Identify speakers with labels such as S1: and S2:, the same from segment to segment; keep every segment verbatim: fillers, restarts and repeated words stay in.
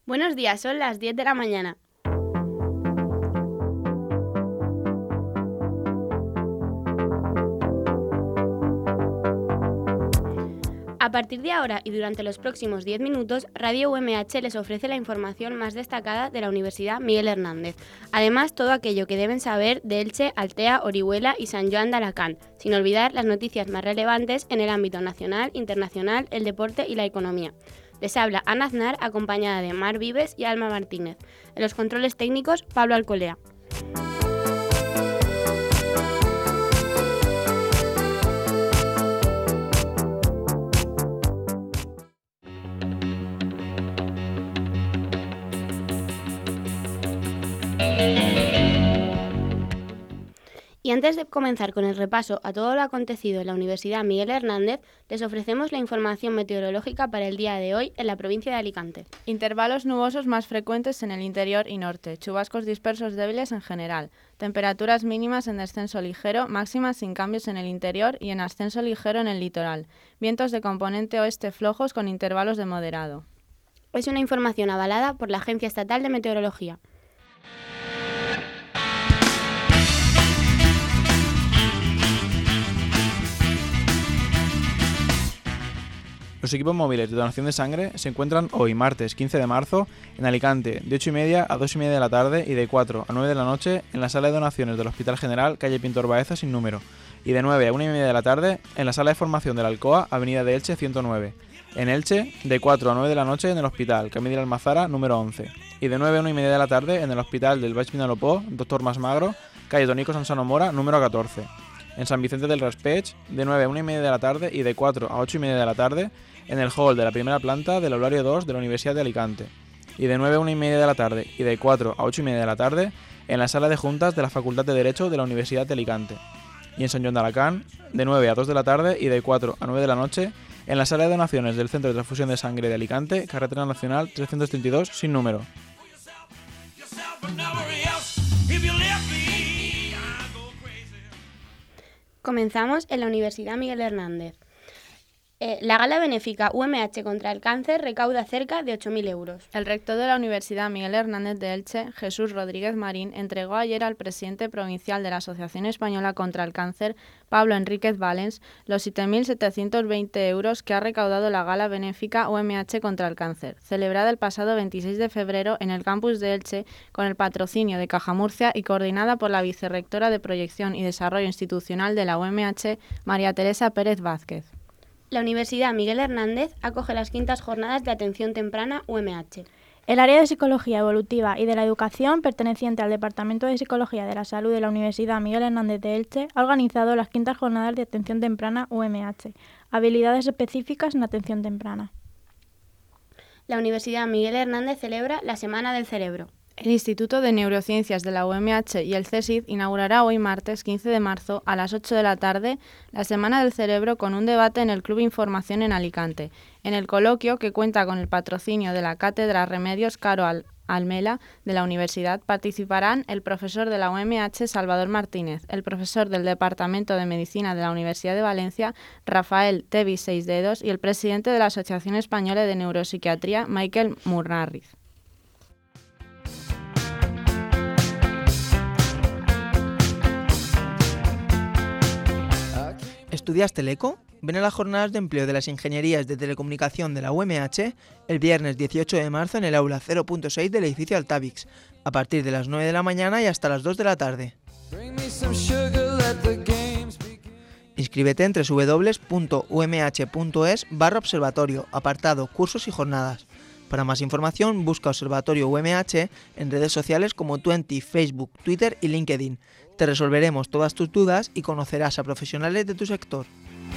S1: Buenos días, son las diez de la mañana. A partir de ahora y durante los próximos diez minutos, Radio U M H les ofrece la información más destacada de la Universidad Miguel Hernández. Además, todo aquello que deben saber de Elche, Altea, Orihuela y San Joan de Alacant, sin olvidar las noticias más relevantes en el ámbito nacional, internacional, el deporte y la economía. Les habla Ana Aznar, acompañada de Mar Vives y Alma Martínez. En los controles técnicos, Pablo Alcolea. Y antes de comenzar con el repaso a todo lo acontecido en la Universidad Miguel Hernández, les ofrecemos la información meteorológica para el día de hoy en la provincia de Alicante.
S2: Intervalos nubosos más frecuentes en el interior y norte, chubascos dispersos débiles en general, temperaturas mínimas en descenso ligero, máximas sin cambios en el interior y en ascenso ligero en el litoral, vientos de componente oeste flojos con intervalos de moderado.
S1: Es una información avalada por la Agencia Estatal de Meteorología.
S3: Los equipos móviles de donación de sangre se encuentran hoy, martes quince de marzo, en Alicante, de ocho y media a dos y media de la tarde y de cuatro a nueve de la noche en la sala de donaciones del Hospital General, calle Pintor Baeza sin número, y de nueve a una y media de la tarde en la sala de formación de la Alcoa, avenida de Elche ciento nueve. En Elche, de cuatro a nueve de la noche en el Hospital, Camí de la Almazara, número once. Y de nueve a una y media de la tarde en el Hospital del Baix Vinalopó, Doctor Masmagro, calle Tonico Sansano Mora, número catorce. En San Vicente del Raspeig, de nueve a una y media de la tarde y de cuatro a ocho y media de la tarde en el hall de la primera planta del Aulario dos de la Universidad de Alicante. Y de nueve a una y media de la tarde y de cuatro a ocho y media de la tarde en la sala de juntas de la Facultad de Derecho de la Universidad de Alicante. Y en San Joan de Alacant, de nueve a dos de la tarde y de cuatro a nueve de la noche en la sala de donaciones del Centro de Transfusión de Sangre de Alicante, Carretera Nacional trescientos treinta y dos sin número.
S1: Comenzamos en la Universidad Miguel Hernández. Eh, la gala benéfica U M H contra el cáncer recauda cerca de ocho mil euros.
S2: El rector de la Universidad Miguel Hernández de Elche, Jesús Rodríguez Marín, entregó ayer al presidente provincial de la Asociación Española contra el Cáncer, Pablo Enríquez Valens, los siete mil setecientos veinte euros que ha recaudado la gala benéfica U M H contra el cáncer, celebrada el pasado veintiséis de febrero en el campus de Elche con el patrocinio de Caja Murcia y coordinada por la vicerrectora de Proyección y Desarrollo Institucional de la U M H, María Teresa Pérez Vázquez.
S1: La Universidad Miguel Hernández acoge las quintas jornadas de atención temprana U M H.
S4: El área de Psicología Evolutiva y de la Educación, perteneciente al Departamento de Psicología de la Salud de la Universidad Miguel Hernández de Elche, ha organizado las quintas jornadas de atención temprana U M H, habilidades específicas en atención temprana.
S1: La Universidad Miguel Hernández celebra la Semana del Cerebro.
S2: El Instituto de Neurociencias de la U M H y el CSIC inaugurará hoy martes quince de marzo a las ocho de la tarde la Semana del Cerebro con un debate en el Club Información en Alicante. En el coloquio, que cuenta con el patrocinio de la Cátedra Remedios Caro Al- Almela de la Universidad, participarán el profesor de la U M H, Salvador Martínez, el profesor del Departamento de Medicina de la Universidad de Valencia, Rafael Tevi Seisdedos, y el presidente de la Asociación Española de Neuropsiquiatría, Michael Murnarriz.
S5: ¿Estudias Teleco? Ven a las jornadas de empleo de las ingenierías de telecomunicación de la U M H el viernes dieciocho de marzo en el aula cero punto seis del edificio Altavix, a partir de las nueve de la mañana y hasta las dos de la tarde. Inscríbete en doble u doble u doble u punto u m h punto es barra observatorio, apartado cursos y jornadas. Para más información, busca Observatorio U M H en redes sociales como Twenty, Facebook, Twitter y LinkedIn. Te resolveremos todas tus dudas y conocerás a profesionales de tu sector.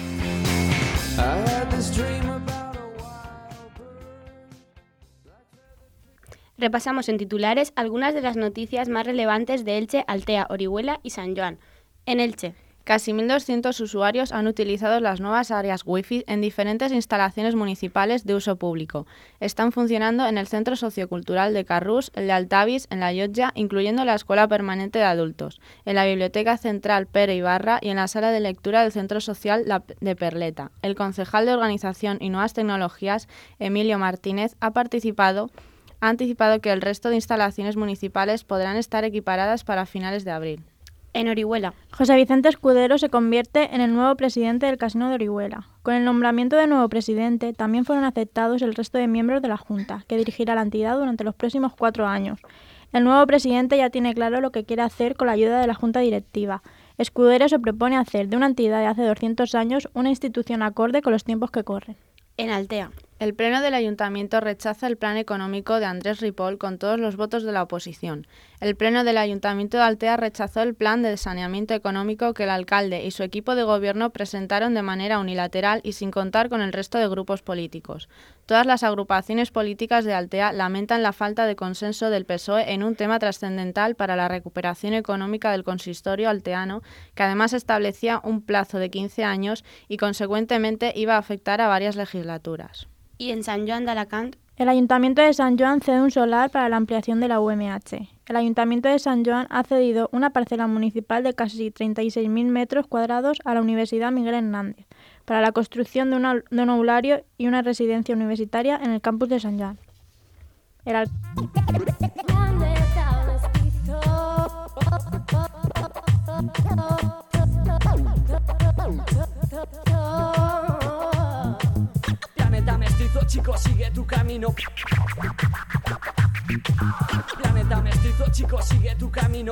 S1: Repasamos en titulares algunas de las noticias más relevantes de Elche, Altea, Orihuela y San Joan. En Elche,
S2: casi mil doscientos usuarios han utilizado las nuevas áreas Wi-Fi en diferentes instalaciones municipales de uso público. Están funcionando en el Centro Sociocultural de Carrús, el de Altavix, en la Llotja, incluyendo la Escuela Permanente de Adultos, en la Biblioteca Central Pere Ibarra y en la Sala de Lectura del Centro Social de Perleta. El concejal de Organización y Nuevas Tecnologías, Emilio Martínez, ha participado ha anticipado que el resto de instalaciones municipales podrán estar equiparadas para finales de abril.
S1: En Orihuela.
S4: José Vicente Escudero se convierte en el nuevo presidente del Casino de Orihuela. Con el nombramiento de nuevo presidente, también fueron aceptados el resto de miembros de la Junta, que dirigirá la entidad durante los próximos cuatro años. El nuevo presidente ya tiene claro lo que quiere hacer con la ayuda de la Junta Directiva. Escudero se propone hacer de una entidad de hace doscientos años una institución acorde con los tiempos que corren.
S1: En Altea.
S2: El Pleno del Ayuntamiento rechaza el plan económico de Andrés Ripoll con todos los votos de la oposición. El Pleno del Ayuntamiento de Altea rechazó el plan de saneamiento económico que el alcalde y su equipo de gobierno presentaron de manera unilateral y sin contar con el resto de grupos políticos. Todas las agrupaciones políticas de Altea lamentan la falta de consenso del P S O E en un tema trascendental para la recuperación económica del consistorio alteano, que además establecía un plazo de quince años y consecuentemente iba a afectar a varias legislaturas.
S1: Y en San Joan de Alacant.
S4: El Ayuntamiento de San Joan cede un solar para la ampliación de la U M H. El Ayuntamiento de San Joan ha cedido una parcela municipal de casi treinta y seis mil metros cuadrados a la Universidad Miguel Hernández para la construcción de, una, de un aulario y una residencia universitaria en el campus de San Joan. El al...
S6: Planeta mestizo, chico, sigue tu camino. Planeta mestizo, chico, sigue tu camino.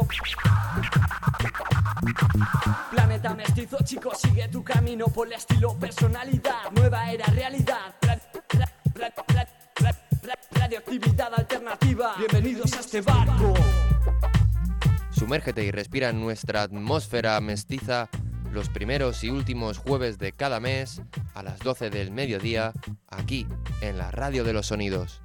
S6: Planeta mestizo, chico, sigue tu camino. Por el estilo, personalidad, nueva era, realidad. Ra- ra- ra- ra- ra- ra- radioactividad alternativa. Bienvenidos a este barco.
S7: Sumérgete y respira en nuestra atmósfera mestiza los primeros y últimos jueves de cada mes a las doce del mediodía, aquí en la Radio de los Sonidos.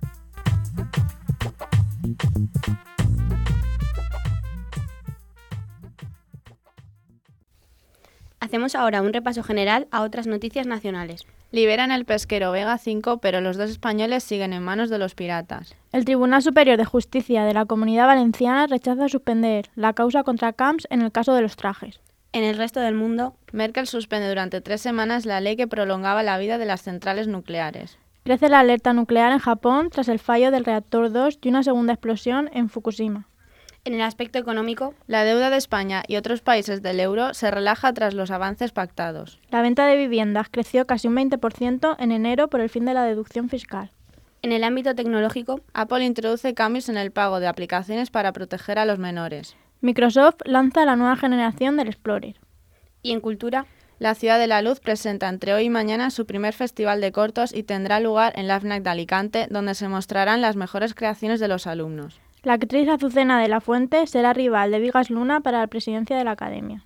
S1: Hacemos ahora un repaso general a otras noticias nacionales.
S2: Liberan el pesquero Vega cinco, pero los dos españoles siguen en manos de los piratas.
S4: El Tribunal Superior de Justicia de la Comunidad Valenciana rechaza suspender la causa contra Camps en el caso de los trajes.
S1: En el resto del mundo,
S2: Merkel suspende durante tres semanas la ley que prolongaba la vida de las centrales nucleares.
S4: Crece la alerta nuclear en Japón tras el fallo del reactor dos y una segunda explosión en Fukushima.
S1: en el aspecto económico,
S2: La deuda de España y otros países del euro se relaja tras los avances pactados.
S4: La venta de viviendas creció casi un veinte por ciento en enero por el fin de la deducción fiscal.
S1: en el ámbito tecnológico,
S2: Apple introduce cambios en el pago de aplicaciones para proteger a los menores.
S4: Microsoft lanza la nueva generación del Explorer.
S1: y en cultura,
S2: La Ciudad de la Luz presenta entre hoy y mañana su primer festival de cortos y tendrá lugar en la FNAC de Alicante, donde se mostrarán las mejores creaciones de los alumnos.
S4: La actriz Azucena de la Fuente será rival de Vigas Luna para la presidencia de la Academia.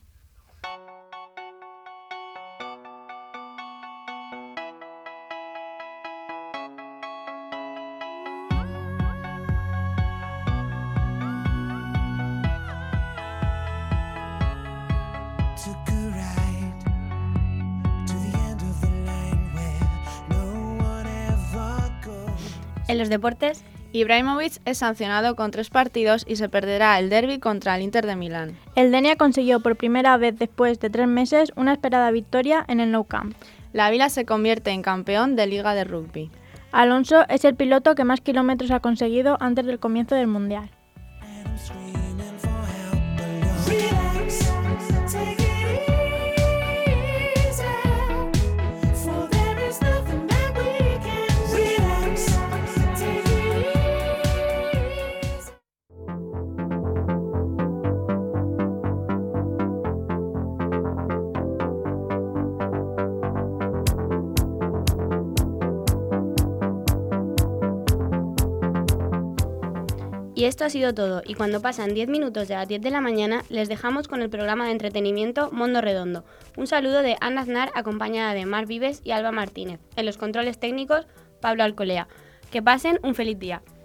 S8: Took a ride to the end of the line where no one ever goes.
S1: en los deportes,
S2: Ibrahimovic es sancionado con tres partidos y se perderá el derbi contra el Inter de Milán.
S4: El Denia consiguió por primera vez después de tres meses una esperada victoria en el Nou Camp.
S2: La Vila se convierte en campeón de Liga de Rugby.
S4: Alonso es el piloto que más kilómetros ha conseguido antes del comienzo del Mundial.
S8: And I'm screaming for help below. Relax, take it easy, for there is nothing that we can do. Relax, take it easy.
S1: y esto ha sido todo. Y cuando pasan diez minutos de las diez de la mañana, les dejamos con el programa de entretenimiento Mundo Redondo. Un saludo de Ana Aznar, acompañada de Mar Vives y Alba Martínez. En los controles técnicos, Pablo Alcolea. Que pasen un feliz día.